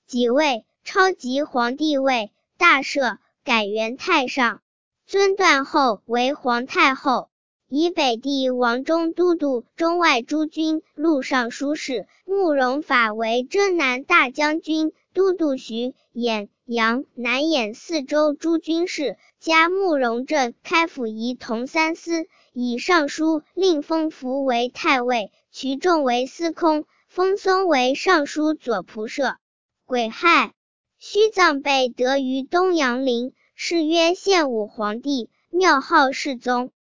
即位，超即皇帝位，大赦，改元太上。尊断后为皇太后，以北地王中都督、中外诸军、录尚书事。慕容法为征南大将军，都督徐、兖、阳、南兖四州诸军事，加慕容正开府仪同三司，以尚书令封福为太尉，瞿仲为司空，封松为尚书左仆射。癸亥，虚葬被得于东阳陵，谥曰献武皇帝，庙号世宗。